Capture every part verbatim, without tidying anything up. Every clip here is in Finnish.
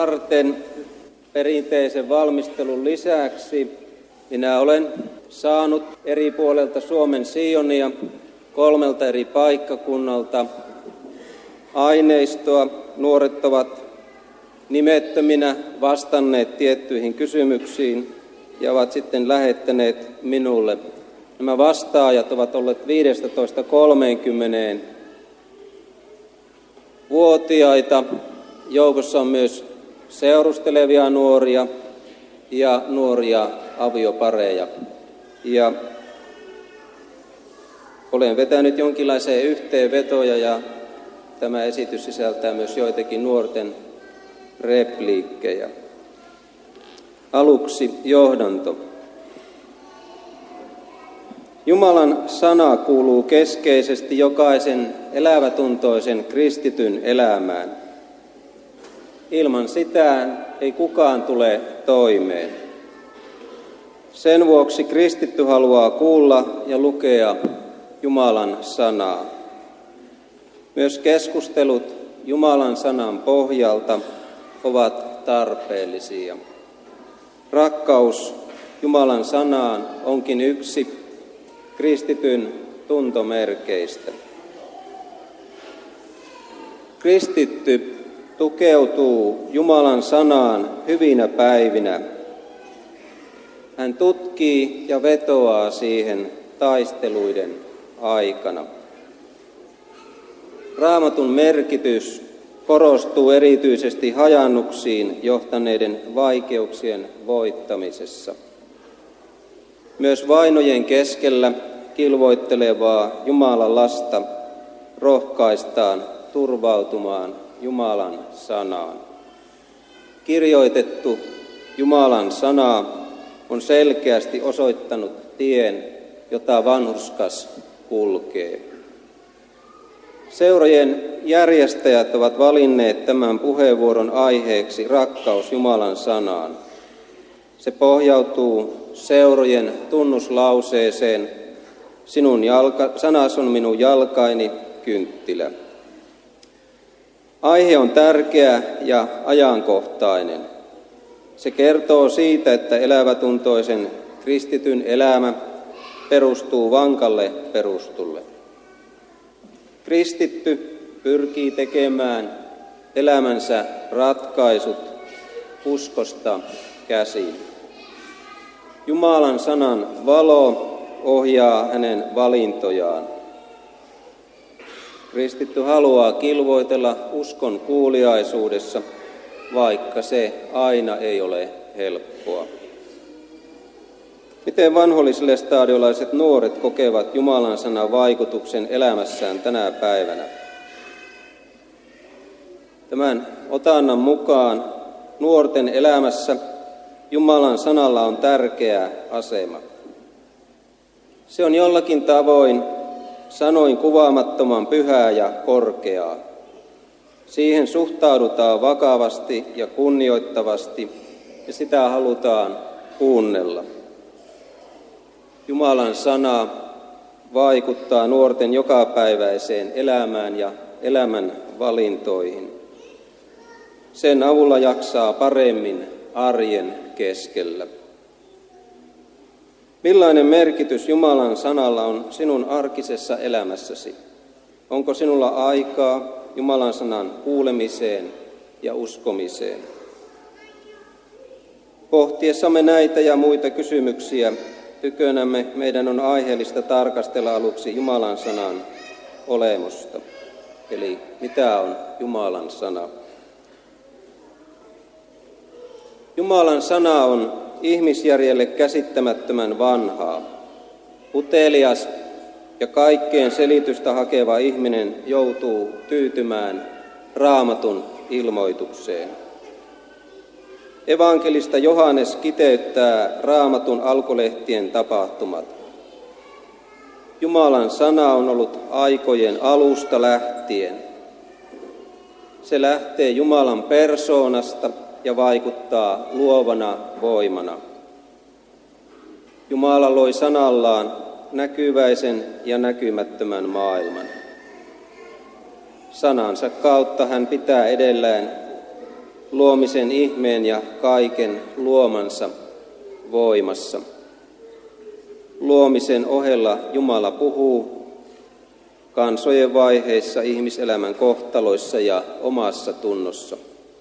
varten perinteisen valmistelun lisäksi minä olen saanut eri puolelta Suomen Sionia kolmelta eri paikkakunnalta aineistoa. Nuoret ovat nimettöminä vastanneet tiettyihin kysymyksiin ja ovat sitten lähettäneet minulle. Nämä vastaajat ovat olleet viisitoista kolmekymmentä vuotiaita. Joukossa on myös seurustelevia nuoria ja nuoria aviopareja. Ja olen vetänyt jonkinlaisia yhteenvetoja ja tämä esitys sisältää myös joitakin nuorten repliikkejä. Aluksi johdanto. Jumalan sana kuuluu keskeisesti jokaisen elävätuntoisen kristityn elämään. Ilman sitä ei kukaan tule toimeen. Sen vuoksi kristitty haluaa kuulla ja lukea Jumalan sanaa. Myös keskustelut Jumalan sanan pohjalta ovat tarpeellisia. Rakkaus Jumalan sanaan onkin yksi kristityn tuntomerkeistä. Kristitty tukeutuu Jumalan sanaan hyvinä päivinä. Hän tutkii ja vetoaa siihen taisteluiden aikana. Raamatun merkitys korostuu erityisesti hajannuksiin johtaneiden vaikeuksien voittamisessa. Myös vainojen keskellä kilvoittelevaa Jumalan lasta rohkaistaan turvautumaan Jumalan sanaan. Kirjoitettu Jumalan sana on selkeästi osoittanut tien, jota vanhurskas kulkee. Seurojen järjestäjät ovat valinneet tämän puheenvuoron aiheeksi rakkaus Jumalan sanaan. Se pohjautuu seurojen tunnuslauseeseen, sinun jalka, sanas on minun jalkaini kynttilä. Aihe on tärkeä ja ajankohtainen. Se kertoo siitä, että elävätuntoisen kristityn elämä perustuu vankalle perustulle. Kristitty pyrkii tekemään elämänsä ratkaisut uskosta käsin. Jumalan sanan valo ohjaa hänen valintojaan. Kristitty haluaa kilvoitella uskon kuuliaisuudessa, vaikka se aina ei ole helppoa. Miten vanhollisille stadiolaiset nuoret kokevat Jumalan sanan vaikutuksen elämässään tänä päivänä? Tämän otannan mukaan nuorten elämässä Jumalan sanalla on tärkeä asema. Se on jollakin tavoin sanoin kuvaamattoman pyhää ja korkeaa. Siihen suhtaudutaan vakavasti ja kunnioittavasti ja sitä halutaan kuunnella. Jumalan sana vaikuttaa nuorten jokapäiväiseen elämään ja elämän valintoihin. Sen avulla jaksaa paremmin arjen keskellä. Millainen merkitys Jumalan sanalla on sinun arkisessa elämässäsi? Onko sinulla aikaa Jumalan sanan kuulemiseen ja uskomiseen? Pohtiessamme näitä ja muita kysymyksiä tykönämme meidän on aiheellista tarkastella aluksi Jumalan sanan olemusta. Eli mitä on Jumalan sana? Jumalan sana on ihmisjärjelle käsittämättömän vanhaa. Utelias ja kaikkeen selitystä hakeva ihminen joutuu tyytymään Raamatun ilmoitukseen. Evankelista Johannes kiteyttää Raamatun alkulehtien tapahtumat. Jumalan sana on ollut aikojen alusta lähtien. Se lähtee Jumalan persoonasta ja vaikuttaa luovana voimana. Jumala loi sanallaan näkyväisen ja näkymättömän maailman. Sanansa kautta hän pitää edellään luomisen ihmeen ja kaiken luomansa voimassa. Luomisen ohella Jumala puhuu kansojen vaiheissa, ihmiselämän kohtaloissa ja omassa tunnossa.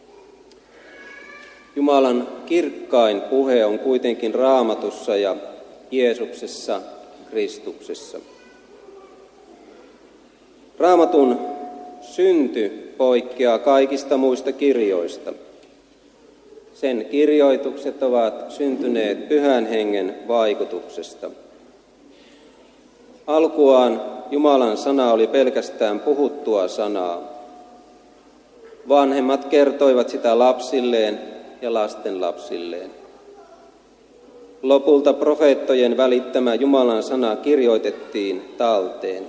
Jumalan kirkkain puhe on kuitenkin Raamatussa ja Jeesuksessa, Kristuksessa. Raamatun synty poikkeaa kaikista muista kirjoista. Sen kirjoitukset ovat syntyneet Pyhän Hengen vaikutuksesta. Alkuaan Jumalan sana oli pelkästään puhuttua sanaa. Vanhemmat kertoivat sitä lapsilleen ja lastenlapsilleen. Lopulta profeettojen välittämä Jumalan sana kirjoitettiin talteen.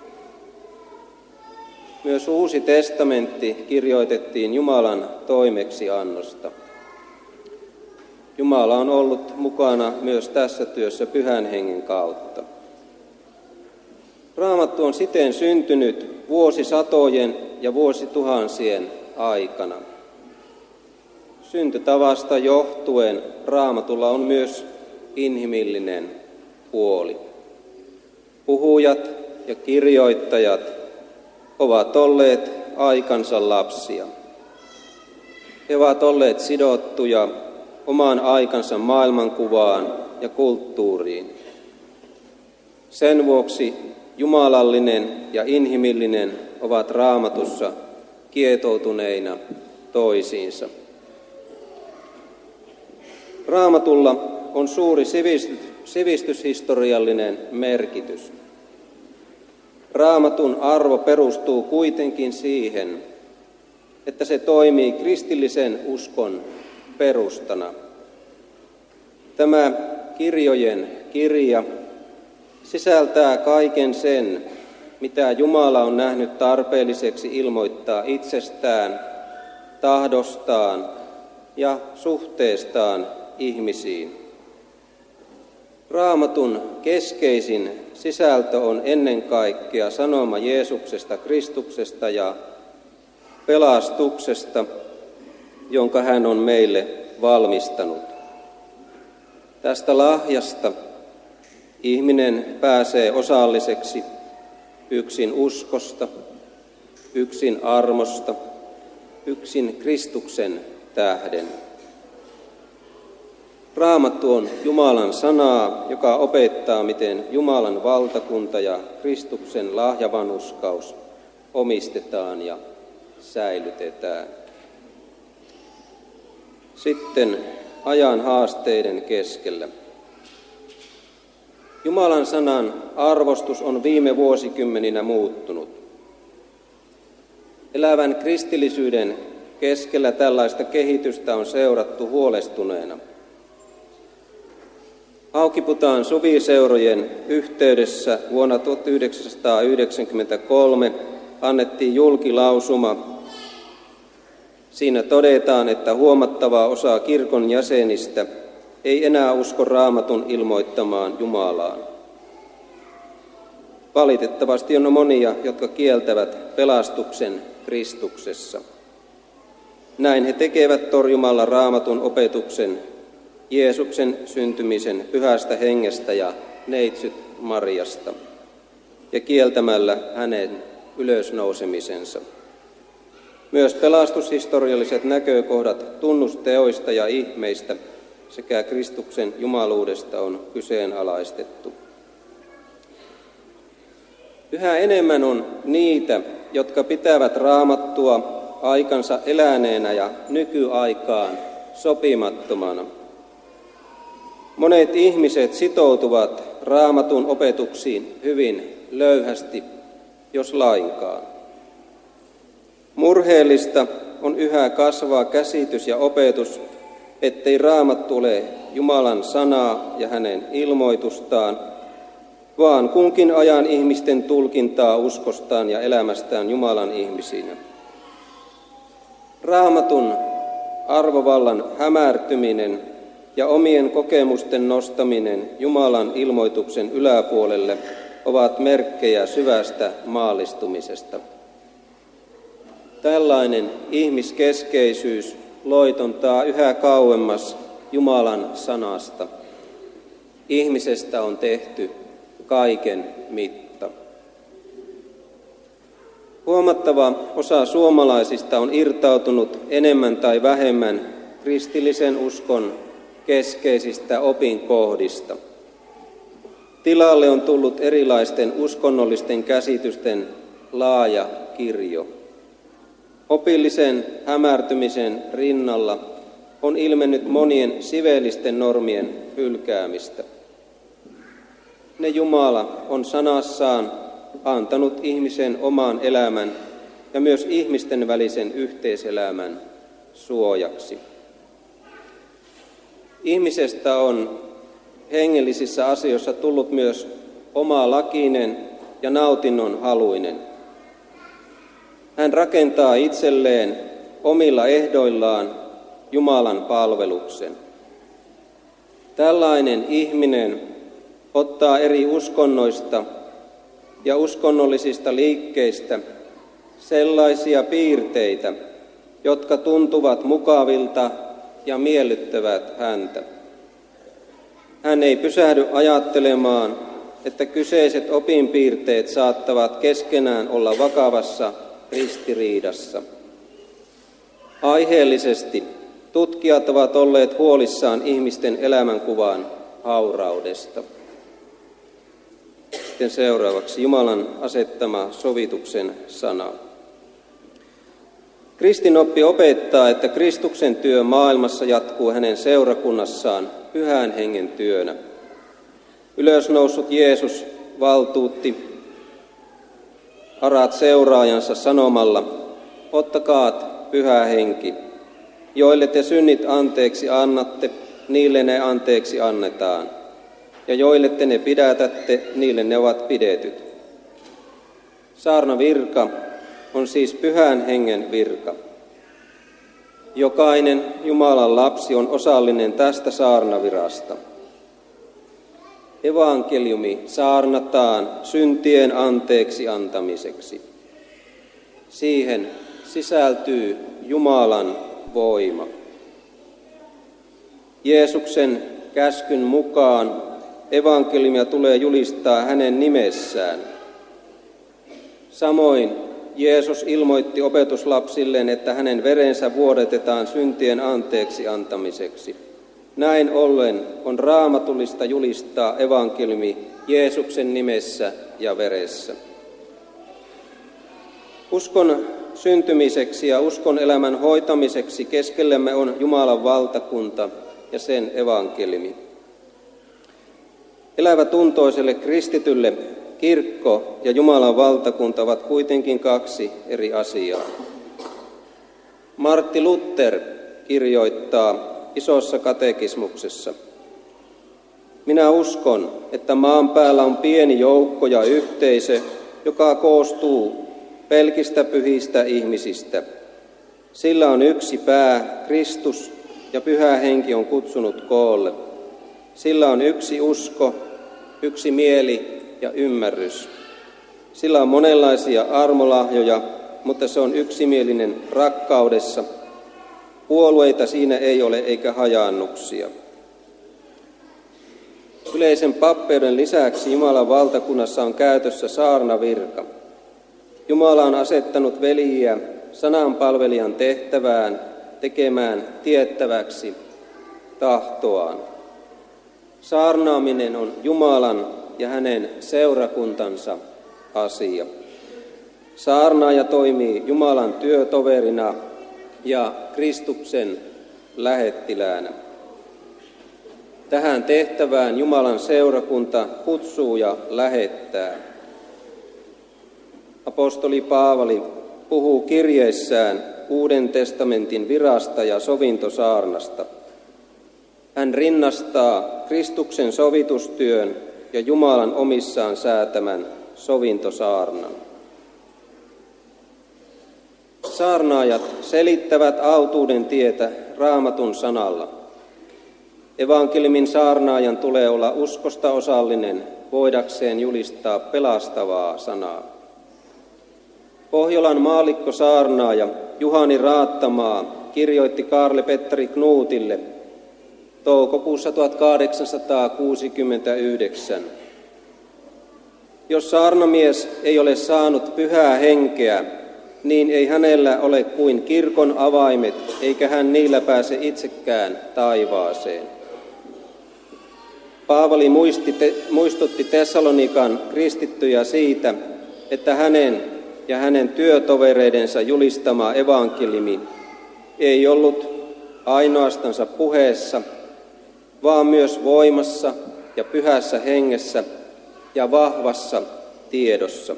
Myös Uusi testamentti kirjoitettiin Jumalan toimeksiannosta. Jumala on ollut mukana myös tässä työssä Pyhän Hengen kautta. Raamattu on siten syntynyt vuosisatojen ja vuosituhansien aikana. Syntytavasta johtuen Raamatulla on myös inhimillinen puoli. Puhujat ja kirjoittajat ovat olleet aikansa lapsia. He ovat olleet sidottuja omaan aikansa maailmankuvaan ja kulttuuriin. Sen vuoksi jumalallinen ja inhimillinen ovat Raamatussa kietoutuneina toisiinsa. Raamatulla on suuri sivistyshistoriallinen merkitys. Raamatun arvo perustuu kuitenkin siihen, että se toimii kristillisen uskon perustana. Tämä kirjojen kirja sisältää kaiken sen, mitä Jumala on nähnyt tarpeelliseksi ilmoittaa itsestään, tahdostaan ja suhteestaan ihmisiin. Raamatun keskeisin sisältö on ennen kaikkea sanoma Jeesuksesta, Kristuksesta ja pelastuksesta, jonka hän on meille valmistanut. Tästä lahjasta ihminen pääsee osalliseksi yksin uskosta, yksin armosta, yksin Kristuksen tähden. Raamattu on Jumalan sanaa, joka opettaa, miten Jumalan valtakunta ja Kristuksen lahjavanhurskaus omistetaan ja säilytetään. Sitten ajan haasteiden keskellä. Jumalan sanan arvostus on viime vuosikymmeninä muuttunut. Elävän kristillisyyden keskellä tällaista kehitystä on seurattu huolestuneena. Haukiputaan suviseurojen yhteydessä vuonna tuhatyhdeksänsataayhdeksänkymmentäkolme annettiin julkilausuma. Siinä todetaan, että huomattava osa kirkon jäsenistä ei enää usko Raamatun ilmoittamaan Jumalaan. Valitettavasti on monia, jotka kieltävät pelastuksen Kristuksessa. Näin he tekevät torjumalla Raamatun opetuksen Jeesuksen syntymisen Pyhästä Hengestä ja neitsyt Mariasta ja kieltämällä hänen ylösnousemisensa. Myös pelastushistorialliset näkökohdat tunnusteoista ja ihmeistä sekä Kristuksen jumaluudesta on kyseenalaistettu. Yhä enemmän on niitä, jotka pitävät Raamattua aikansa eläneenä ja nykyaikaan sopimattomana. Monet ihmiset sitoutuvat Raamatun opetuksiin hyvin löyhästi, jos lainkaan. Murheellista on yhä kasvaa käsitys ja opetus, ettei Raamattu ole Jumalan sanaa ja hänen ilmoitustaan, vaan kunkin ajan ihmisten tulkintaa uskostaan ja elämästään Jumalan ihmisinä. Raamatun arvovallan hämärtyminen ja omien kokemusten nostaminen Jumalan ilmoituksen yläpuolelle ovat merkkejä syvästä maallistumisesta. Tällainen ihmiskeskeisyys loitontaa yhä kauemmas Jumalan sanasta. Ihmisestä on tehty kaiken mitta. Huomattava osa suomalaisista on irtautunut enemmän tai vähemmän kristillisen uskon keskeisistä opinkohdista. Tilalle on tullut erilaisten uskonnollisten käsitysten laaja kirjo. Opillisen hämärtymisen rinnalla on ilmennyt monien sivellisten normien hylkäämistä. Ne Jumala on sanassaan antanut ihmisen oman elämän ja myös ihmisten välisen yhteiselämän suojaksi. Ihmisestä on hengellisissä asioissa tullut myös omalakinen ja nautinnon haluinen. Hän rakentaa itselleen omilla ehdoillaan Jumalan palveluksen. Tällainen ihminen ottaa eri uskonnoista ja uskonnollisista liikkeistä sellaisia piirteitä, jotka tuntuvat mukavilta ja miellyttävät häntä. Hän ei pysähdy ajattelemaan, että kyseiset opinpiirteet saattavat keskenään olla vakavassa ristiriidassa. Aiheellisesti tutkijat ovat olleet huolissaan ihmisten elämänkuvan hauraudesta. Sitten seuraavaksi Jumalan asettama sovituksen sana. Kristinoppi opettaa, että Kristuksen työ maailmassa jatkuu hänen seurakunnassaan pyhän hengen työnä. Ylösnoussut Jeesus valtuutti arat seuraajansa sanomalla, ottakaat pyhä henki, joille te synnit anteeksi annatte, niille ne anteeksi annetaan, ja joille te ne pidätätte, niille ne ovat pidetyt. Saarnavirka on siis pyhän hengen virka. Jokainen Jumalan lapsi on osallinen tästä saarnavirasta. Evankeliumi saarnataan syntien anteeksi antamiseksi. Siihen sisältyy Jumalan voima. Jeesuksen käskyn mukaan evankeliumia tulee julistaa hänen nimessään. Samoin Jeesus ilmoitti opetuslapsilleen, että hänen verensä vuodatetaan syntien anteeksi antamiseksi. Näin ollen on raamatullista julistaa evankeliumi Jeesuksen nimessä ja veressä. Uskon syntymiseksi ja uskon elämän hoitamiseksi keskellemme on Jumalan valtakunta ja sen evankeliumi. Elävätuntoiselle kristitylle kirkko ja Jumalan valtakunta ovat kuitenkin kaksi eri asiaa. Martti Luther kirjoittaa Isossa katekismuksessa: minä uskon, että maan päällä on pieni joukko ja yhteisö, joka koostuu pelkistä pyhistä ihmisistä. Sillä on yksi pää, Kristus, ja pyhä henki on kutsunut koolle. Sillä on yksi usko, yksi mieli ja ymmärrys. Sillä on monenlaisia armolahjoja, mutta se on yksimielinen rakkaudessa. Puolueita siinä ei ole eikä hajaannuksia. Yleisen pappeuden lisäksi Jumalan valtakunnassa on käytössä saarnavirka. Jumala on asettanut veljiä sananpalvelijan tehtävään tekemään tiettäväksi tahtoaan. Saarnaaminen on Jumalan ja hänen seurakuntansa asia. Saarnaaja toimii Jumalan työtoverina ja Kristuksen lähettiläänä. Tähän tehtävään Jumalan seurakunta kutsuu ja lähettää. Apostoli Paavali puhuu kirjeessään Uuden testamentin virasta ja sovintosaarnasta. Hän rinnastaa Kristuksen sovitustyön ja Jumalan omissaan säätämän sovintosaarnan. Saarnaajat selittävät autuuden tietä Raamatun sanalla. Evankeliumin saarnaajan tulee olla uskosta osallinen voidakseen julistaa pelastavaa sanaa. Pohjolan maallikko saarnaaja Juhani Raattamaa kirjoitti Kaarle Petteri Knutille toukokuussa tuhatkahdeksansataakuusikymmentäyhdeksän. Jos saarnamies ei ole saanut pyhää henkeä, niin ei hänellä ole kuin kirkon avaimet, eikä hän niillä pääse itsekään taivaaseen. Paavali muisti, te, muistutti Tessalonikan kristittyjä siitä, että hänen ja hänen työtovereidensa julistama evankeliumi ei ollut ainoastansa puheessa, vaan myös voimassa ja pyhässä hengessä ja vahvassa tiedossa.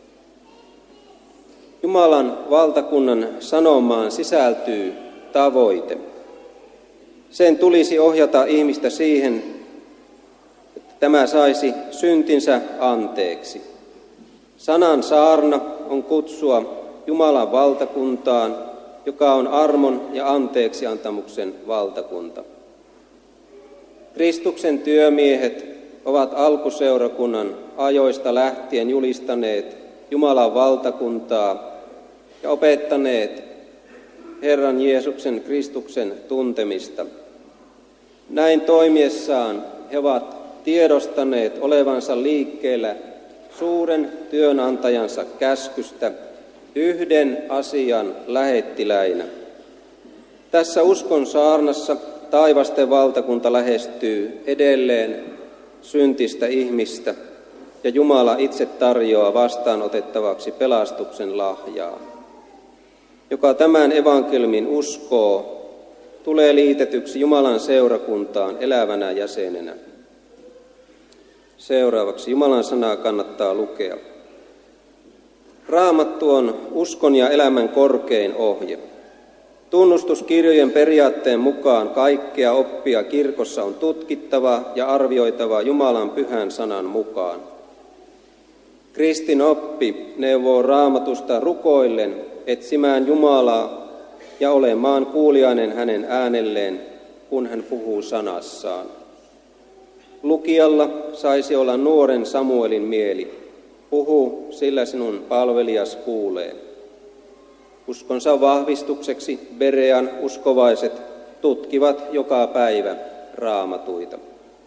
Jumalan valtakunnan sanomaan sisältyy tavoite. Sen tulisi ohjata ihmistä siihen, että tämä saisi syntinsä anteeksi. Sanan saarna on kutsua Jumalan valtakuntaan, joka on armon ja anteeksiantamuksen valtakunta. Kristuksen työmiehet ovat alkuseurakunnan ajoista lähtien julistaneet Jumalan valtakuntaa ja opettaneet Herran Jeesuksen Kristuksen tuntemista. Näin toimiessaan he ovat tiedostaneet olevansa liikkeellä suuren työnantajansa käskystä yhden asian lähettiläinä. Tässä uskon saarnassa taivasten valtakunta lähestyy edelleen syntistä ihmistä, ja Jumala itse tarjoaa vastaanotettavaksi pelastuksen lahjaa. Joka tämän evankeliumin uskoo, tulee liitetyksi Jumalan seurakuntaan elävänä jäsenenä. Seuraavaksi Jumalan sanaa kannattaa lukea. Raamattu on uskon ja elämän korkein ohje. Tunnustuskirjojen periaatteen mukaan kaikkea oppia kirkossa on tutkittava ja arvioitava Jumalan pyhän sanan mukaan. Kristin oppi neuvoo Raamatusta rukoillen etsimään Jumalaa ja olemaan kuuliainen hänen äänelleen, kun hän puhuu sanassaan. Lukijalla saisi olla nuoren Samuelin mieli. Puhu, sillä sinun palvelias kuulee. Uskonsa vahvistukseksi Berean uskovaiset tutkivat joka päivä raamatuita.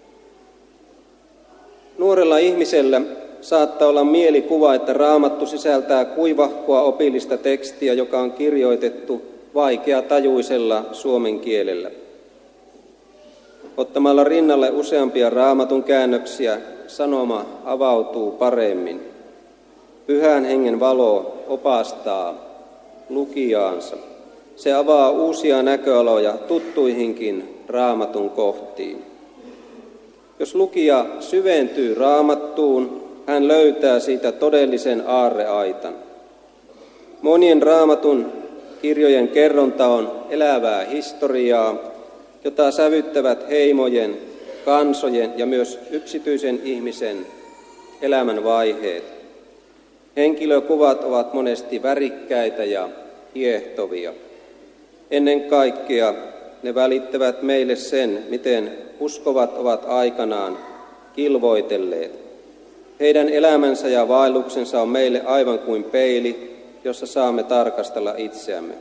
Nuorella ihmisellä saattaa olla mielikuva, että Raamattu sisältää kuivahkoa opillista tekstiä, joka on kirjoitettu vaikeatajuisella suomen kielellä. Ottamalla rinnalle useampia Raamatun käännöksiä sanoma avautuu paremmin. Pyhän hengen valo opastaa lukijaansa. Se avaa uusia näköaloja tuttuihinkin Raamatun kohtiin. Jos lukija syventyy Raamattuun, hän löytää siitä todellisen aarreaitan. Monien Raamatun kirjojen kerronta on elävää historiaa, jota sävyttävät heimojen, kansojen ja myös yksityisen ihmisen elämän vaiheet. Henkilökuvat ovat monesti värikkäitä ja kiehtovia. Ennen kaikkea ne välittävät meille sen, miten uskovat ovat aikanaan kilvoitelleet. Heidän elämänsä ja vaelluksensa on meille aivan kuin peili, jossa saamme tarkastella itseämme.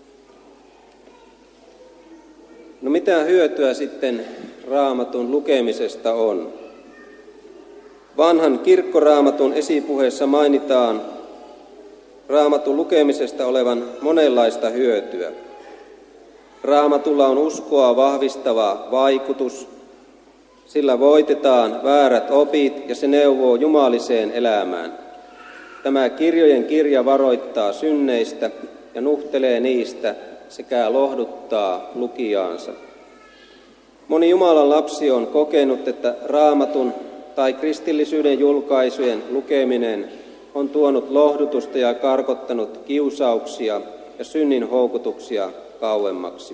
No mitä hyötyä sitten Raamatun lukemisesta on? Vanhan kirkkoraamatun esipuheessa mainitaan Raamatun lukemisesta olevan monenlaista hyötyä. Raamatulla on uskoa vahvistava vaikutus, sillä voitetaan väärät opit ja se neuvoo jumaliseen elämään. Tämä kirjojen kirja varoittaa synneistä ja nuhtelee niistä sekä lohduttaa lukijaansa. Moni Jumalan lapsi on kokenut, että Raamatun tai kristillisyyden julkaisujen lukeminen on tuonut lohdutusta ja karkottanut kiusauksia ja synnin houkutuksia kauemmaksi.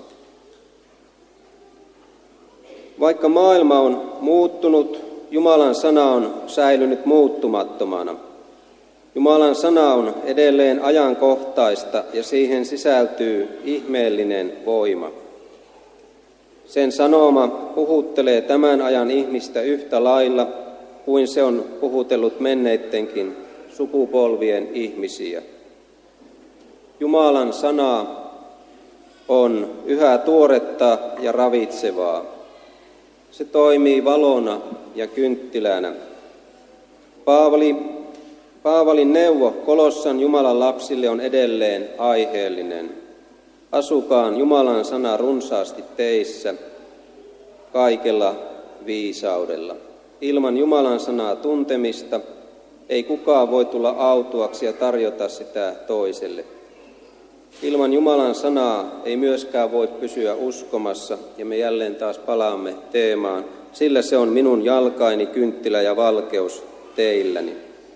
Vaikka maailma on muuttunut, Jumalan sana on säilynyt muuttumattomana. Jumalan sana on edelleen ajankohtaista ja siihen sisältyy ihmeellinen voima. Sen sanoma puhuttelee tämän ajan ihmistä yhtä lailla kuin se on puhutellut menneittenkin sukupolvien ihmisiä. Jumalan sanaa on yhä tuoretta ja ravitsevaa. Se toimii valona ja kynttilänä. Paavali, Paavalin neuvo Kolossan Jumalan lapsille on edelleen aiheellinen. Asukaan Jumalan sana runsaasti teissä kaikella viisaudella. Ilman Jumalan sanaa tuntemista ei kukaan voi tulla autuaksi ja tarjota sitä toiselle. Ilman Jumalan sanaa ei myöskään voi pysyä uskomassa, ja me jälleen taas palaamme teemaan, sillä se on minun jalkaini, kynttilä ja valkeus teilläni.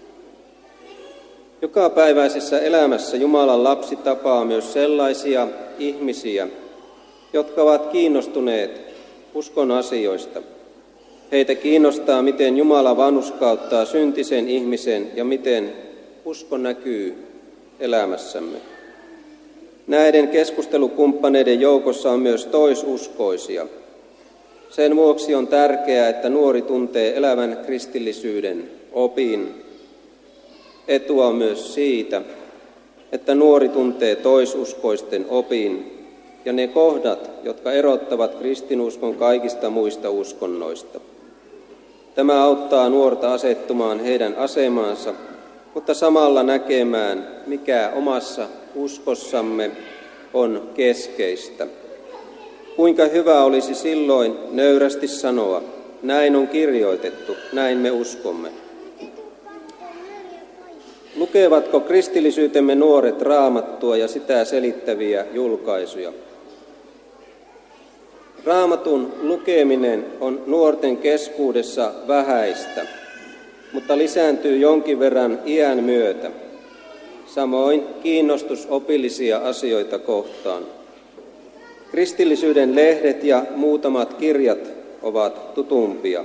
Jokapäiväisessä elämässä Jumalan lapsi tapaa myös sellaisia ihmisiä, jotka ovat kiinnostuneet uskon asioista. Heitä kiinnostaa, miten Jumala vanhurskauttaa syntisen ihmisen ja miten usko näkyy elämässämme. Näiden keskustelukumppaneiden joukossa on myös toisuskoisia. Sen vuoksi on tärkeää, että nuori tuntee elävän kristillisyyden opin. Etua on myös siitä, että nuori tuntee toisuskoisten opin ja ne kohdat, jotka erottavat kristinuskon kaikista muista uskonnoista. Tämä auttaa nuorta asettumaan heidän asemaansa, mutta samalla näkemään, mikä omassa uskossamme on keskeistä. Kuinka hyvä olisi silloin nöyrästi sanoa, näin on kirjoitettu, näin me uskomme. Lukevatko kristillisyytemme nuoret Raamattua ja sitä selittäviä julkaisuja? Raamatun lukeminen on nuorten keskuudessa vähäistä, mutta lisääntyy jonkin verran iän myötä. Samoin kiinnostus opillisia asioita kohtaan. Kristillisyyden lehdet ja muutamat kirjat ovat tutumpia.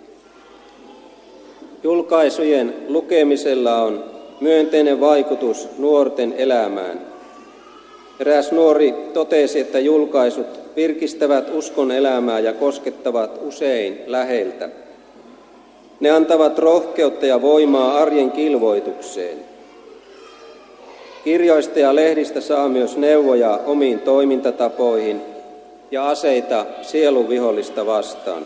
Julkaisujen lukemisella on myönteinen vaikutus nuorten elämään. Eräs nuori totesi, että julkaisut virkistävät uskon elämää ja koskettavat usein läheltä. Ne antavat rohkeutta ja voimaa arjen kilvoitukseen. Kirjoista ja lehdistä saa myös neuvoja omiin toimintatapoihin ja aseita sielun vihollista vastaan.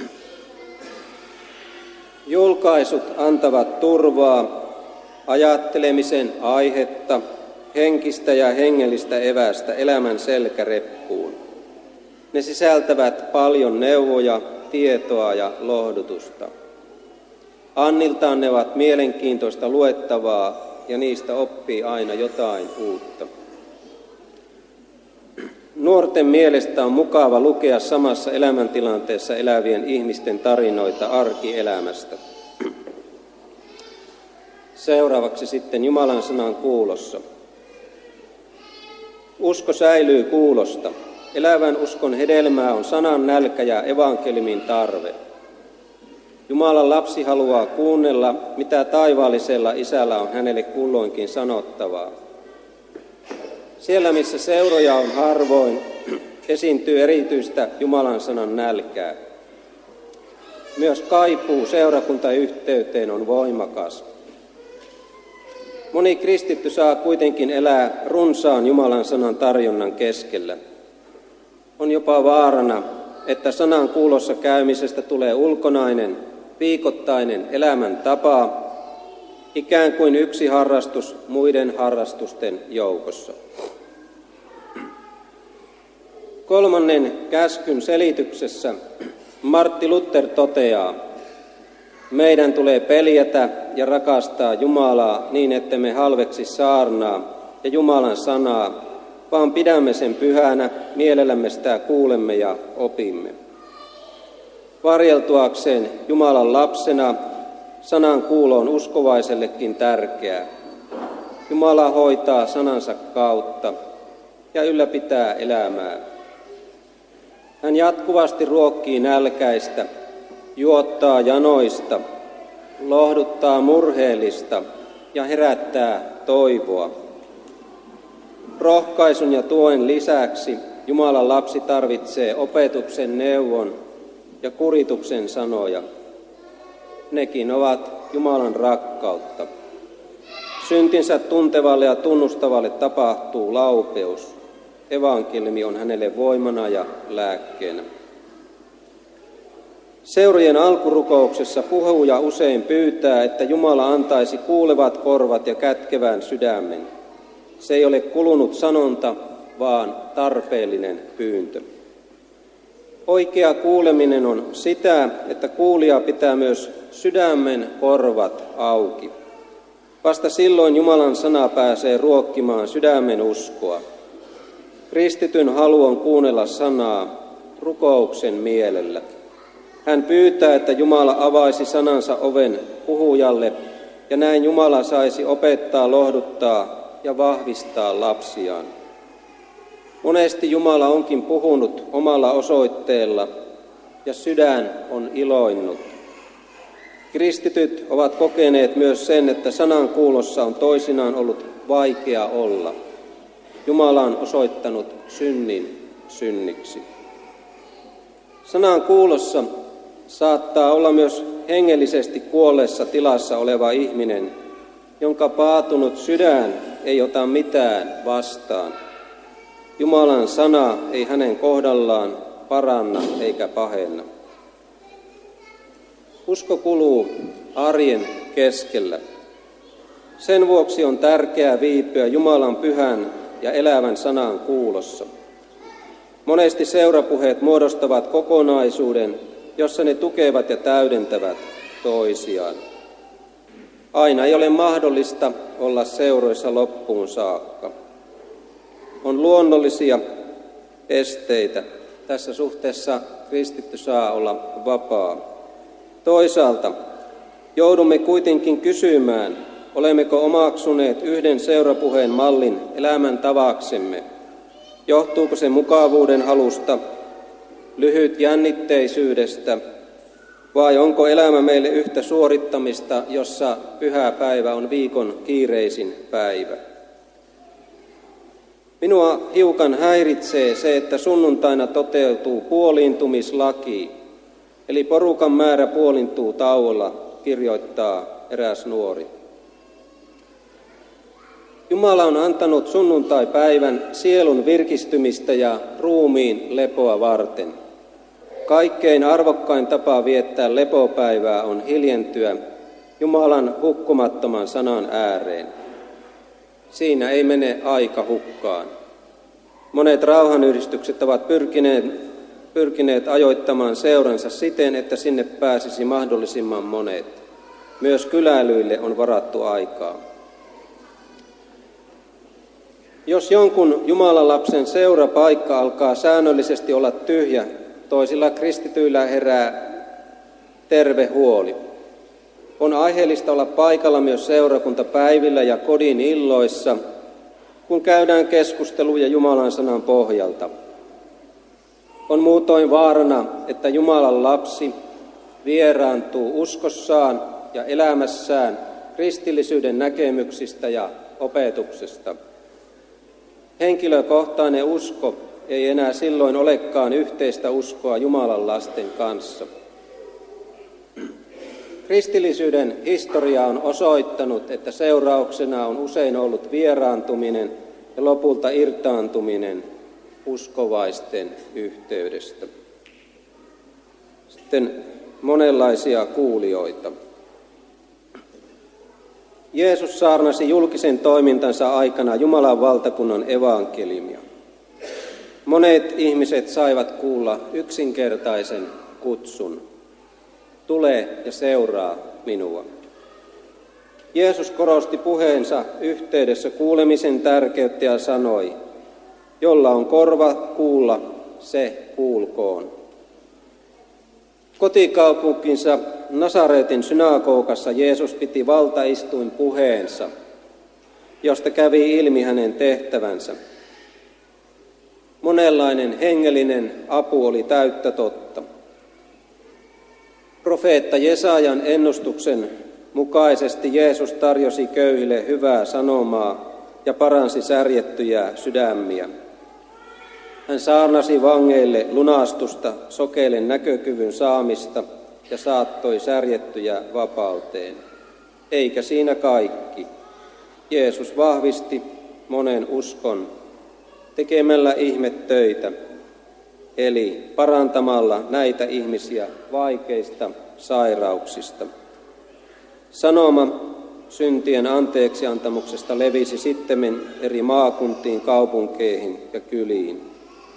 Julkaisut antavat turvaa, ajattelemisen aihetta, henkistä ja hengellistä evästä elämän selkäreppuun. Ne sisältävät paljon neuvoja, tietoa ja lohdutusta. Anniltaan ne ovat mielenkiintoista luettavaa ja niistä oppii aina jotain uutta. Nuorten mielestä on mukava lukea samassa elämäntilanteessa elävien ihmisten tarinoita arkielämästä. Seuraavaksi sitten Jumalan sanan kuulossa. Usko säilyy kuulosta. Elävän uskon hedelmää on sanan nälkä ja evankeliumin tarve. Jumalan lapsi haluaa kuunnella, mitä taivaallisella isällä on hänelle kulloinkin sanottavaa. Siellä, missä seuroja on harvoin, esiintyy erityistä Jumalan sanan nälkää. Myös kaipuu seurakuntayhteyteen on voimakas. Moni kristitty saa kuitenkin elää runsaan Jumalan sanan tarjonnan keskellä. On jopa vaarana, että sanan kuulossa käymisestä tulee ulkonainen, viikoittainen elämäntapa, ikään kuin yksi harrastus muiden harrastusten joukossa. Kolmannen käskyn selityksessä Martti Luther toteaa, meidän tulee peljätä ja rakastaa Jumalaa niin, että me halveksi saarnaa ja Jumalan sanaa, vaan pidämme sen pyhänä, mielellämme sitä kuulemme ja opimme. Varjeltuakseen Jumalan lapsena sanan kuulo on uskovaisellekin tärkeää. Jumala hoitaa sanansa kautta ja ylläpitää elämää. Hän jatkuvasti ruokkii nälkäistä, juottaa janoista, lohduttaa murheellista ja herättää toivoa. Rohkaisun ja tuen lisäksi Jumalan lapsi tarvitsee opetuksen, neuvon ja kurituksen sanoja. Nekin ovat Jumalan rakkautta. Syntinsä tuntevalle ja tunnustavalle tapahtuu laupeus. evankeliumi on hänelle voimana ja lääkkeenä. Seurojen alkurukouksessa puhuja usein pyytää, että Jumala antaisi kuulevat korvat ja kätkevän sydämen. Se ei ole kulunut sanonta, vaan tarpeellinen pyyntö. Oikea kuuleminen on sitä, että kuulija pitää myös sydämen korvat auki. Vasta silloin Jumalan sana pääsee ruokkimaan sydämen uskoa. Kristityn halu on kuunnella sanaa rukouksen mielellä. Hän pyytää, että Jumala avaisi sanansa oven puhujalle, ja näin Jumala saisi opettaa, lohduttaa ja vahvistaa lapsiaan. Monesti Jumala onkin puhunut omalla osoitteella, ja sydän on iloinnut. Kristityt ovat kokeneet myös sen, että sanan kuulossa on toisinaan ollut vaikea olla. Jumala on osoittanut synnin synniksi. Sanan kuulossa saattaa olla myös hengellisesti kuolleessa tilassa oleva ihminen, jonka paatunut sydän ei ota mitään vastaan. Jumalan sana ei hänen kohdallaan paranna eikä pahenna. Usko kuluu arjen keskellä. Sen vuoksi on tärkeää viipyä Jumalan pyhän ja elävän sanan kuulossa. Monesti seurapuheet muodostavat kokonaisuuden, jossa ne tukevat ja täydentävät toisiaan. Aina ei ole mahdollista olla seuroissa loppuun saakka. On luonnollisia esteitä. Tässä suhteessa kristitty saa olla vapaa. Toisaalta joudumme kuitenkin kysymään, olemmeko omaksuneet yhden seurapuheen mallin elämäntavaksemme. Johtuuko se mukavuuden halusta, lyhyt jännitteisyydestä, vai onko elämä meille yhtä suorittamista, jossa pyhä päivä on viikon kiireisin päivä? Minua hiukan häiritsee se, että sunnuntaina toteutuu puoliintumislaki, eli porukan määrä puolintuu tauolla, kirjoittaa eräs nuori. Jumala on antanut sunnuntaipäivän sielun virkistymistä ja ruumiin lepoa varten. Kaikkein arvokkain tapa viettää lepopäivää on hiljentyä Jumalan hukkumattoman sanan ääreen. Siinä ei mene aika hukkaan. Monet rauhanyhdistykset ovat pyrkineet, pyrkineet ajoittamaan seuransa siten, että sinne pääsisi mahdollisimman monet. Myös kyläilyille on varattu aikaa. Jos jonkun Jumalan lapsen seurapaikka alkaa säännöllisesti olla tyhjä, toisilla kristityillä herää terve huoli. On aiheellista olla paikalla myös seurakuntapäivillä ja kodin illoissa, kun käydään keskusteluja Jumalan sanan pohjalta. On muutoin vaarana, että Jumalan lapsi vieraantuu uskossaan ja elämässään kristillisyyden näkemyksistä ja opetuksesta. Henkilökohtainen usko ei enää silloin olekaan yhteistä uskoa Jumalan lasten kanssa. Kristillisyyden historia on osoittanut, että seurauksena on usein ollut vieraantuminen ja lopulta irtaantuminen uskovaisten yhteydestä. Sitten monenlaisia kuulijoita. Jeesus saarnasi julkisen toimintansa aikana Jumalan valtakunnan evankeliumia. Monet ihmiset saivat kuulla yksinkertaisen kutsun. Tule ja seuraa minua. Jeesus korosti puheensa yhteydessä kuulemisen tärkeyttä ja sanoi, jolla on korva kuulla, se kuulkoon. Kotikaupunkinsa Nasaretin synagogassa Jeesus piti valtaistuin puheensa, josta kävi ilmi hänen tehtävänsä. Monenlainen hengellinen apu oli täyttä totta. Profeetta Jesajan ennustuksen mukaisesti Jeesus tarjosi köyhille hyvää sanomaa ja paransi särjettyjä sydämiä. Hän saarnasi vangeille lunastusta, sokeille näkökyvyn saamista ja saattoi särjettyjä vapauteen. Eikä siinä kaikki. Jeesus vahvisti monen uskon tekemällä ihmetöitä, eli parantamalla näitä ihmisiä vaikeista sairauksista. Sanoma syntien anteeksiantamuksesta levisi sittemmin eri maakuntiin, kaupunkeihin ja kyliin.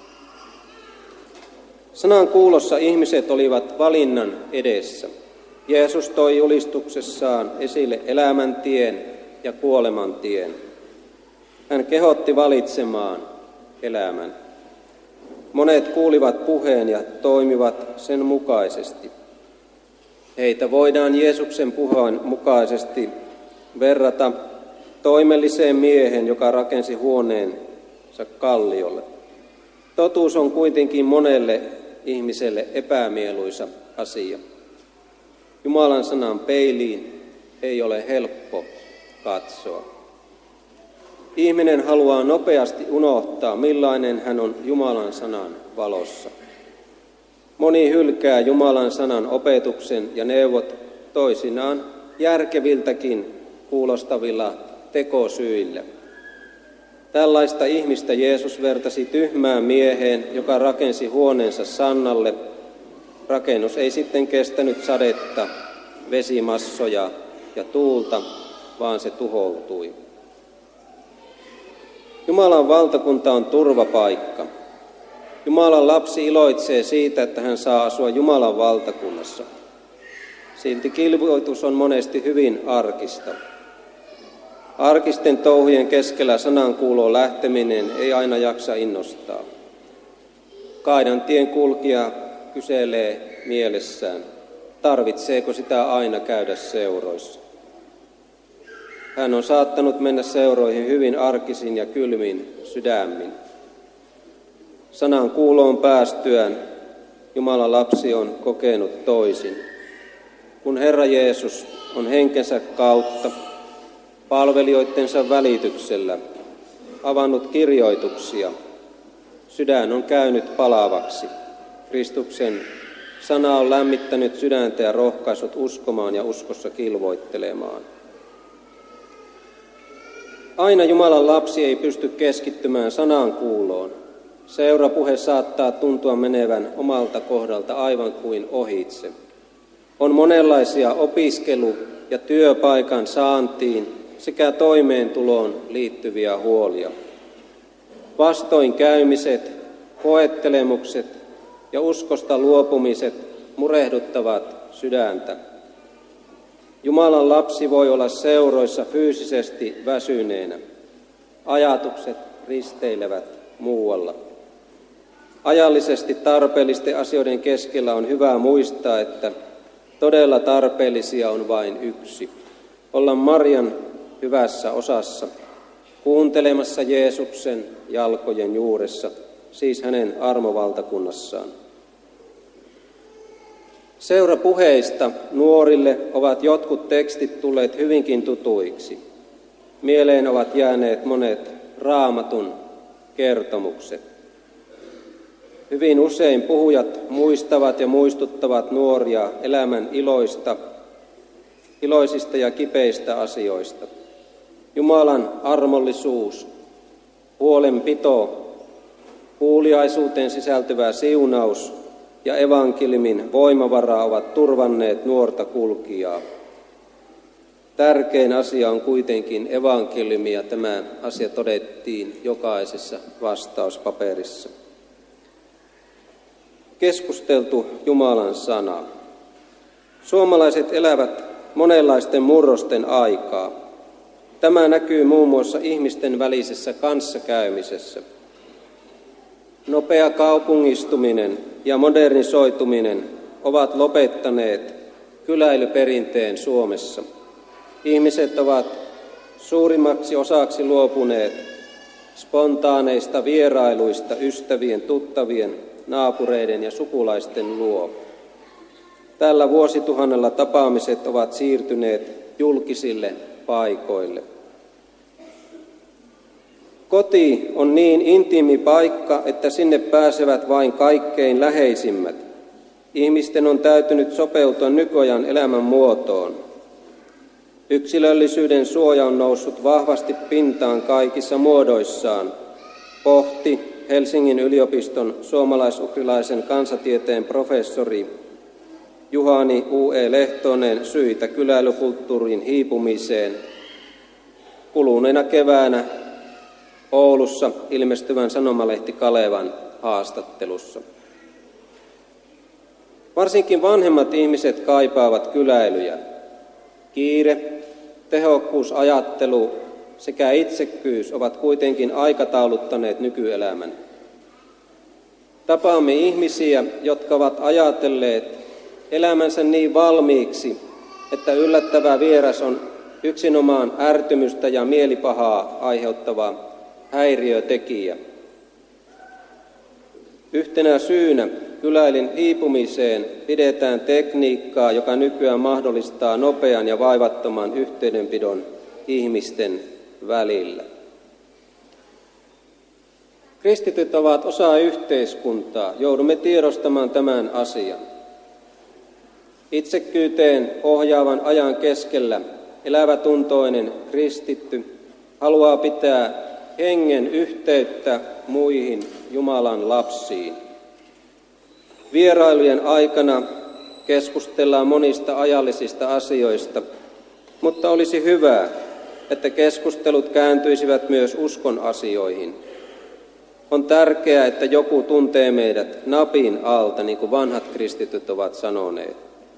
Sanan kuulossa ihmiset olivat valinnan edessä. Jeesus toi julistuksessaan esille elämäntien ja kuolemantien. Hän kehotti valitsemaan elämän. Monet kuulivat puheen ja toimivat sen mukaisesti. Heitä voidaan Jeesuksen puheen mukaisesti verrata toimelliseen miehen, joka rakensi huoneensa kalliolle. Totuus on kuitenkin monelle ihmiselle epämieluisa asia. Jumalan sanan peiliin ei ole helppo katsoa. Ihminen haluaa nopeasti unohtaa, millainen hän on Jumalan sanan valossa. Moni hylkää Jumalan sanan opetuksen ja neuvot toisinaan järkeviltäkin kuulostavilla tekosyillä. Tällaista ihmistä Jeesus vertasi tyhmään mieheen, joka rakensi huoneensa sannalle. Rakennus ei sitten kestänyt sadetta, vesimassoja ja tuulta, vaan se tuhoutui. Jumalan valtakunta on turvapaikka. Jumalan lapsi iloitsee siitä, että hän saa asua Jumalan valtakunnassa. Silti kilvoitus on monesti hyvin arkista. Arkisten touhujen keskellä sanankuuloon lähteminen ei aina jaksa innostaa. Kaidan tien kulkija kyselee mielessään, tarvitseeko sitä aina käydä seuroissa. Hän on saattanut mennä seuroihin hyvin arkisin ja kylmin sydämin. Sanan kuuloon päästyään Jumalan lapsi on kokenut toisin. Kun Herra Jeesus on henkensä kautta, palvelijoittensa välityksellä avannut kirjoituksia, sydän on käynyt palavaksi. Kristuksen sana on lämmittänyt sydäntä ja rohkaissut uskomaan ja uskossa kilvoittelemaan. Aina Jumalan lapsi ei pysty keskittymään sanan kuuloon. Seurapuhe saattaa tuntua menevän omalta kohdalta aivan kuin ohitse. On monenlaisia opiskelu- ja työpaikan saantiin sekä toimeentuloon liittyviä huolia. Vastoinkäymiset, koettelemukset ja uskosta luopumiset murehduttavat sydäntä. Jumalan lapsi voi olla seuroissa fyysisesti väsyneenä. Ajatukset risteilevät muualla. Ajallisesti tarpeellisten asioiden keskellä on hyvä muistaa, että todella tarpeellisia on vain yksi. Olla Marian hyvässä osassa, kuuntelemassa Jeesuksen jalkojen juuressa, siis hänen armovaltakunnassaan. Seurapuheista nuorille ovat jotkut tekstit tulleet hyvinkin tutuiksi. Mieleen ovat jääneet monet Raamatun kertomukset. Hyvin usein puhujat muistavat ja muistuttavat nuoria elämän iloista, iloisista ja kipeistä asioista. Jumalan armollisuus, huolenpito, kuuliaisuuteen sisältyvä siunaus ja evankeliumin voimavara ovat turvanneet nuorta kulkijaa. Tärkein asia on kuitenkin evankeliumi, ja tämä asia todettiin jokaisessa vastauspaperissa. Keskusteltu Jumalan sana. Suomalaiset elävät monenlaisten murrosten aikaa. Tämä näkyy muun muassa ihmisten välisessä kanssakäymisessä. Nopea kaupungistuminen ja modernisoituminen ovat lopettaneet kyläilyperinteen Suomessa. Ihmiset ovat suurimmaksi osaksi luopuneet spontaaneista vierailuista ystävien, tuttavien, naapureiden ja sukulaisten luo. Tällä vuosituhannella tapaamiset ovat siirtyneet julkisille paikoille. Koti on niin intiimi paikka, että sinne pääsevät vain kaikkein läheisimmät. Ihmisten on täytynyt sopeutua nykyajan elämän muotoon. Yksilöllisyyden suoja on noussut vahvasti pintaan kaikissa muodoissaan. pohti Helsingin yliopiston suomalais-ugrilaisen kansatieteen professori Juhani U E Lehtonen syitä kyläilykulttuurin hiipumiseen kuluneena keväänä Oulussa ilmestyvän sanomalehti Kalevan haastattelussa. Varsinkin vanhemmat ihmiset kaipaavat kyläilyjä. Kiire, tehokkuusajattelu sekä itsekkyys ovat kuitenkin aikatauluttaneet nykyelämän. Tapaamme ihmisiä, jotka ovat ajatelleet elämänsä niin valmiiksi, että yllättävä vieras on yksinomaan ärtymystä ja mielipahaa aiheuttava häiriötekijä. Yhtenä syynä kyläilyn hiipumiseen pidetään tekniikkaa, joka nykyään mahdollistaa nopean ja vaivattoman yhteydenpidon ihmisten välillä. Kristityt ovat osa yhteiskuntaa. Joudumme tiedostamaan tämän asian. Itsekkyyteen ohjaavan ajan keskellä elävätuntoinen kristitty haluaa pitää hengen yhteyttä muihin Jumalan lapsiin. Vierailujen aikana keskustellaan monista ajallisista asioista, mutta olisi hyvä, että keskustelut kääntyisivät myös uskon asioihin. On tärkeää, että joku tuntee meidät napin alta, niin kuin vanhat kristityt ovat sanoneet.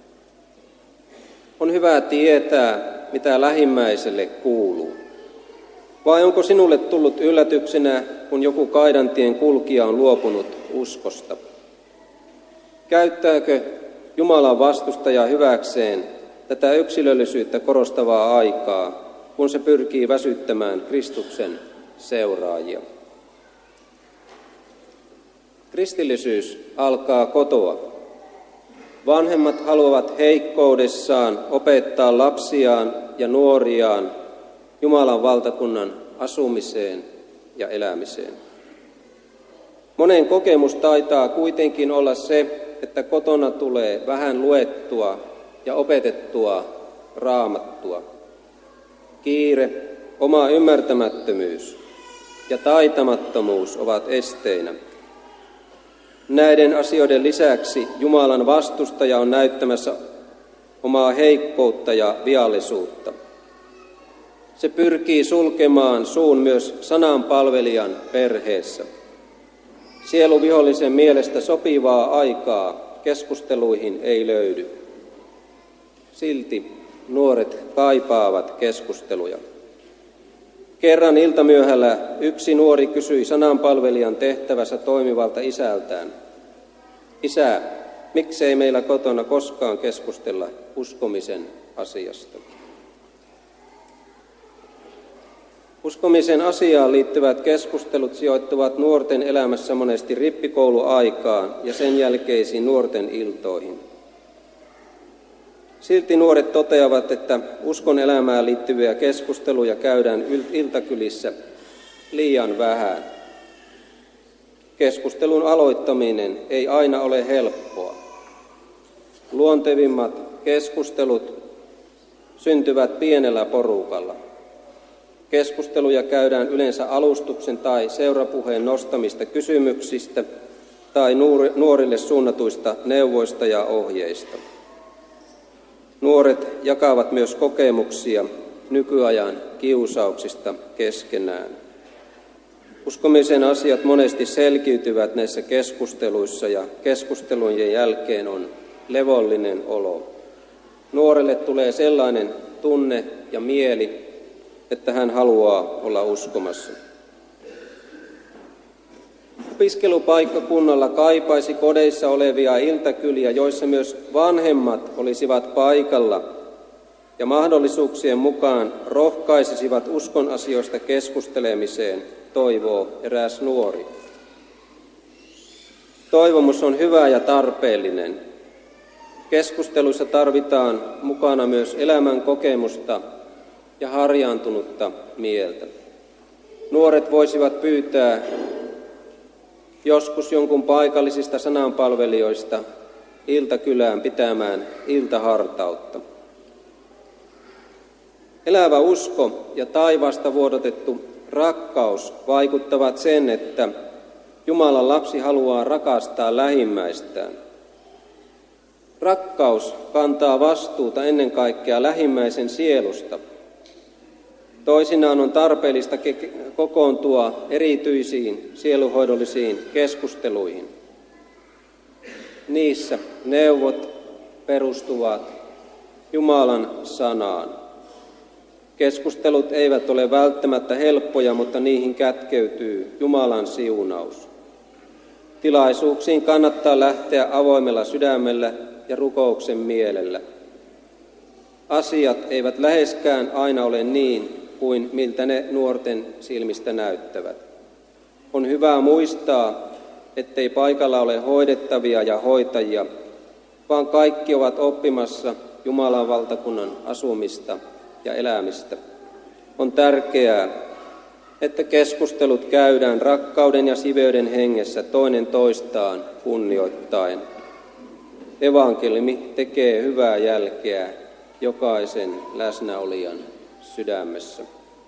On hyvä tietää, mitä lähimmäiselle kuuluu. Vai onko sinulle tullut yllätyksenä, kun joku kaidantien kulkija on luopunut uskosta? Käyttääkö Jumalan vastustaja hyväkseen tätä yksilöllisyyttä korostavaa aikaa, kun se pyrkii väsyttämään Kristuksen seuraajia? Kristillisyys alkaa kotoa. Vanhemmat haluavat heikkoudessaan opettaa lapsiaan ja nuoriaan Jumalan valtakunnan asumiseen ja elämiseen. Monen kokemus taitaa kuitenkin olla se, että kotona tulee vähän luettua ja opetettua raamattua. Kiire, oma ymmärtämättömyys ja taitamattomuus ovat esteinä. Näiden asioiden lisäksi Jumalan vastustaja on näyttämässä omaa heikkoutta ja viallisuutta. Se pyrkii sulkemaan suun myös sananpalvelijan perheessä. Sieluvihollisen mielestä sopivaa aikaa keskusteluihin ei löydy. Silti nuoret kaipaavat keskusteluja. Kerran iltamyöhällä yksi nuori kysyi sananpalvelijan tehtävässä toimivalta isältään: Isä, miksei meillä kotona koskaan keskustella uskomisen asiasta? Uskomisen asiaan liittyvät keskustelut sijoittuvat nuorten elämässä monesti rippikouluaikaan ja sen jälkeisiin nuorten iltoihin. Silti nuoret toteavat, että uskon elämään liittyviä keskusteluja käydään iltakylissä liian vähän. Keskustelun aloittaminen ei aina ole helppoa. Luontevimmat keskustelut syntyvät pienellä porukalla. Keskusteluja käydään yleensä alustuksen tai seurapuheen nostamista kysymyksistä tai nuorille suunnatuista neuvoista ja ohjeista. Nuoret jakavat myös kokemuksia nykyajan kiusauksista keskenään. Uskomisen asiat monesti selkiytyvät näissä keskusteluissa ja keskustelujen jälkeen on levollinen olo. Nuorelle tulee sellainen tunne ja mieli, että hän haluaa olla uskomassa. Opiskelupaikkakunnalla kaipaisi kodeissa olevia iltakyliä, joissa myös vanhemmat olisivat paikalla ja mahdollisuuksien mukaan rohkaisisivat uskon asioista keskustelemiseen, toivoo eräs nuori. Toivomus on hyvä ja tarpeellinen. Keskusteluissa tarvitaan mukana myös elämän kokemusta ja harjaantunutta mieltä. Nuoret voisivat pyytää joskus jonkun paikallisista sananpalvelijoista iltakylään pitämään iltahartautta. Elävä usko ja taivaasta vuodatettu rakkaus vaikuttavat sen, että Jumalan lapsi haluaa rakastaa lähimmäistään. Rakkaus kantaa vastuuta ennen kaikkea lähimmäisen sielusta. Toisinaan on tarpeellista kokoontua erityisiin sieluhoidollisiin keskusteluihin. Niissä neuvot perustuvat Jumalan sanaan. Keskustelut eivät ole välttämättä helppoja, mutta niihin kätkeytyy Jumalan siunaus. Tilaisuuksiin kannattaa lähteä avoimella sydämellä ja rukouksen mielellä. Asiat eivät läheskään aina ole niin kuin miltä ne nuorten silmistä näyttävät. On hyvä muistaa, ettei paikalla ole hoidettavia ja hoitajia, vaan kaikki ovat oppimassa Jumalan valtakunnan asumista ja elämistä. On tärkeää, että keskustelut käydään rakkauden ja siveyden hengessä toinen toistaan kunnioittaen. Evankeliumi tekee hyvää jälkeä jokaisen läsnäolijan sydämessä.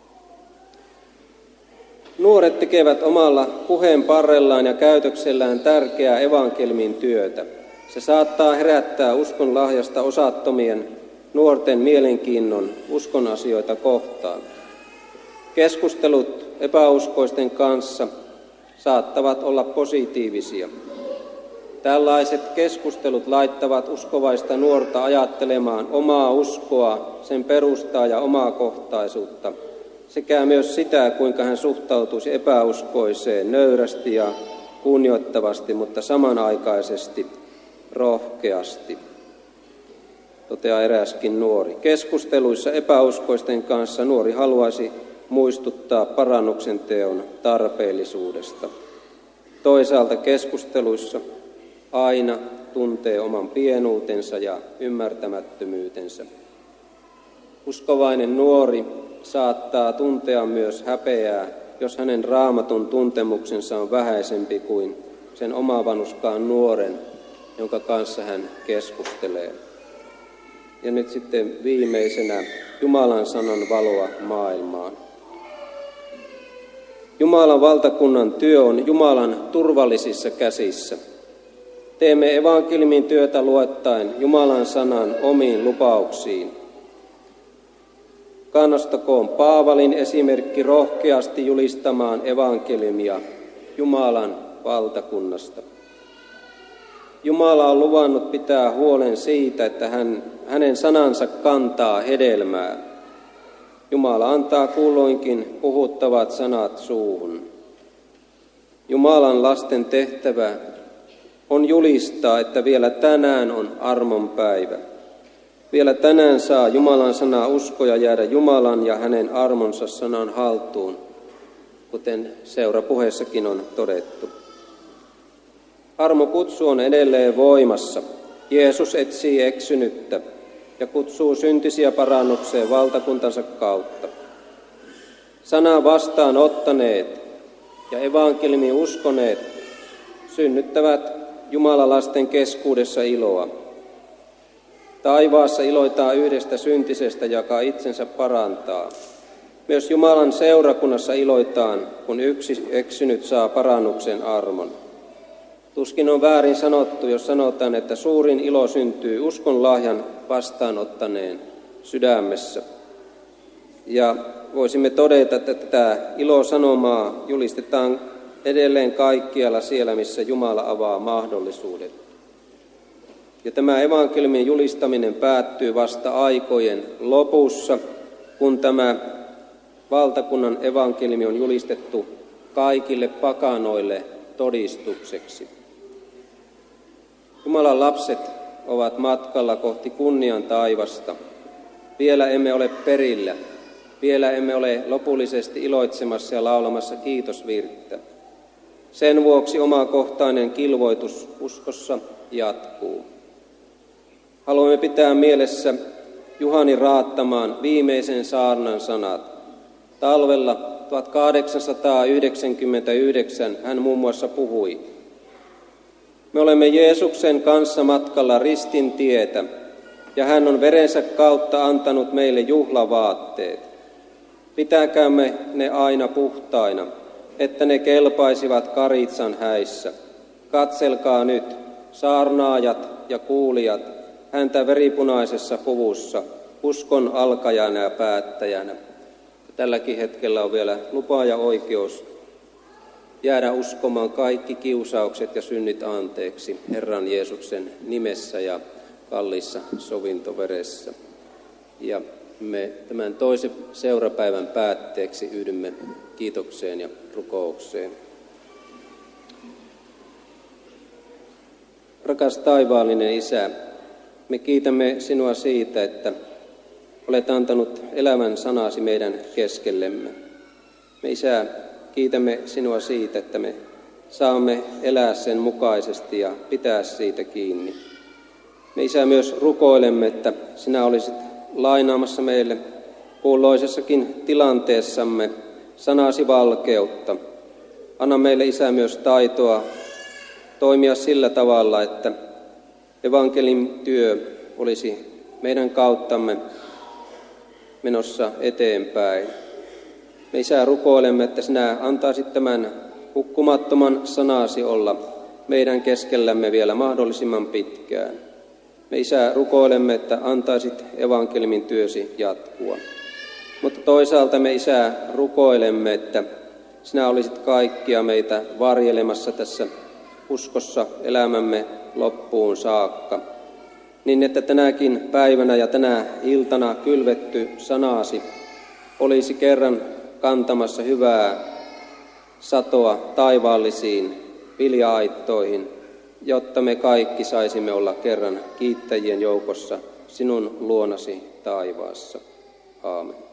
Nuoret tekevät omalla puheen parrellaan ja käytöksellään tärkeää evankeliumin työtä. Se saattaa herättää uskon lahjasta osattomien nuorten mielenkiinnon uskon asioita kohtaan. Keskustelut epäuskoisten kanssa saattavat olla positiivisia. Tällaiset keskustelut laittavat uskovaista nuorta ajattelemaan omaa uskoa, sen perustaa ja omaa kohtaisuutta, sekä myös sitä, kuinka hän suhtautuisi epäuskoiseen nöyrästi ja kunnioittavasti, mutta samanaikaisesti rohkeasti, toteaa eräskin nuori. Keskusteluissa epäuskoisten kanssa nuori haluaisi muistuttaa parannuksen teon tarpeellisuudesta. Toisaalta keskusteluissa aina tuntee oman pienuutensa ja ymmärtämättömyytensä. Uskovainen nuori saattaa tuntea myös häpeää, jos hänen raamatun tuntemuksensa on vähäisempi kuin sen omavanuskaan nuoren, jonka kanssa hän keskustelee. Ja nyt sitten viimeisenä Jumalan sanan valoa maailmaan. Jumalan valtakunnan työ on Jumalan turvallisissa käsissä. Teemme evankeliumin työtä luettaen Jumalan sanan omiin lupauksiin. Kannustakoon Paavalin esimerkki rohkeasti julistamaan evankeliumia Jumalan valtakunnasta. Jumala on luvannut pitää huolen siitä, että hän, hänen sanansa kantaa hedelmää. Jumala antaa kulloinkin puhuttavat sanat suuhun. Jumalan lasten tehtävä on julistaa, että vielä tänään on armon päivä. Vielä tänään saa Jumalan sanaa uskoa jäädä Jumalan ja hänen armonsa sanan haltuun, kuten seurapuheessakin on todettu. Armokutsu on edelleen voimassa. Jeesus etsii eksynyttä ja kutsuu syntisiä parannukseen valtakuntansa kautta. Sanaa vastaan ottaneet ja evankeliumiin uskoneet synnyttävät Jumalan lasten keskuudessa iloa. Taivaassa iloitaan yhdestä syntisestä, joka itsensä parantaa. Myös Jumalan seurakunnassa iloitaan, kun yksi eksynyt saa parannuksen armon. Tuskin on väärin sanottu, jos sanotaan, että suurin ilo syntyy uskon lahjan vastaanottaneen sydämessä. Ja voisimme todeta, että tätä ilosanomaa julistetaan edelleen kaikkialla siellä, missä Jumala avaa mahdollisuudet. Ja tämä evankeliumin julistaminen päättyy vasta aikojen lopussa, kun tämä valtakunnan evankeliumi on julistettu kaikille pakanoille todistukseksi. Jumalan lapset ovat matkalla kohti kunnian taivasta. Vielä emme ole perillä. Vielä emme ole lopullisesti iloitsemassa ja laulamassa kiitosvirttä. Sen vuoksi omakohtainen kilvoitus uskossa jatkuu. Haluamme pitää mielessä Juhani Raattamaan viimeisen saarnan sanat. Talvella tuhatkahdeksansataayhdeksänkymmentäyhdeksän hän muun muassa puhui: me olemme Jeesuksen kanssa matkalla ristin tietä, ja hän on verensä kautta antanut meille juhlavaatteet. Pitäkäämme ne aina puhtaina, että ne kelpaisivat karitsan häissä. Katselkaa nyt, saarnaajat ja kuulijat, häntä veripunaisessa puvussa, uskon alkajana ja päättäjänä. Tälläkin hetkellä on vielä lupa ja oikeus jäädä uskomaan kaikki kiusaukset ja synnit anteeksi Herran Jeesuksen nimessä ja kalliissa sovintoveressä. Ja me tämän toisen seurapäivän päätteeksi yhdymme kiitokseen ja rukoukseen. Rakas taivaallinen Isä, me kiitämme sinua siitä, että olet antanut elämän sanasi meidän keskellemme. Me Isä, kiitämme sinua siitä, että me saamme elää sen mukaisesti ja pitää siitä kiinni. Me Isä myös rukoilemme, että sinä olisit lainaamassa meille kulloisessakin tilanteessamme sanasi valkeutta. Anna meille Isä myös taitoa toimia sillä tavalla, että evankelin työ olisi meidän kauttamme menossa eteenpäin. Me Isä rukoilemme, että sinä antaisit tämän hukkumattoman sanasi olla meidän keskellämme vielä mahdollisimman pitkään. Me Isä rukoilemme, että antaisit evankeliumin työsi jatkua. Mutta toisaalta me Isä rukoilemme, että sinä olisit kaikkia meitä varjelemassa tässä uskossa elämämme loppuun saakka. Niin että tänäkin päivänä ja tänä iltana kylvetty sanasi olisi kerran kantamassa hyvää satoa taivaallisiin vilja-aittoihin, jotta me kaikki saisimme olla kerran kiittäjien joukossa sinun luonasi taivaassa. Aamen.